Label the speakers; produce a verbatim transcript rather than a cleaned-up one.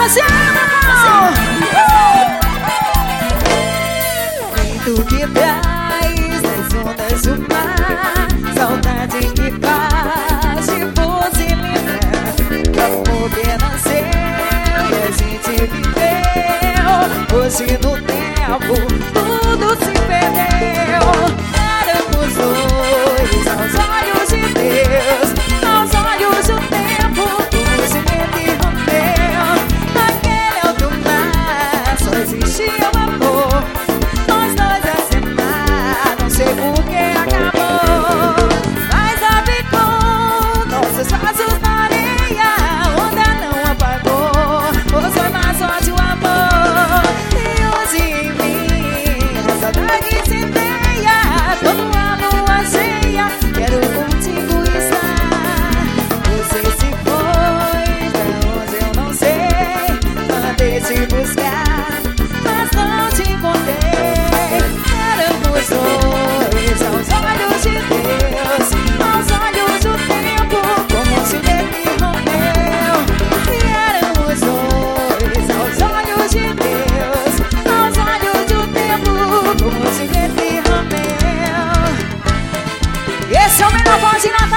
Speaker 1: você, meu irmão. Vento que traz as ondas do mar, saudade que faz de você lembrar. Amor que nasceu e a gente viveu. Hoje no tempo tudo se perdeu. Éramos dois aos olhos de Deus, aos olhos do tempo, como Julieta e Romeu. Naquele alto mar só existia o amor. Nós dois a semana, não sei por que acabou. Mas ficou nossos passos na areia, a onda não apagou. Pois foi mais forte o amor. E hoje em mim a saudade incendeia. Todo ano a cheia, quero contigo estar. Você se foi pra onde eu não sei. Mandei te buscar, mas não te encontrei. Éramos dois aos olhos de Deus, aos olhos do tempo, como Julieta e Romeu. E éramos dois aos olhos de Deus, aos olhos do tempo, como Julieta e Romeu. Esse é o melhor pode na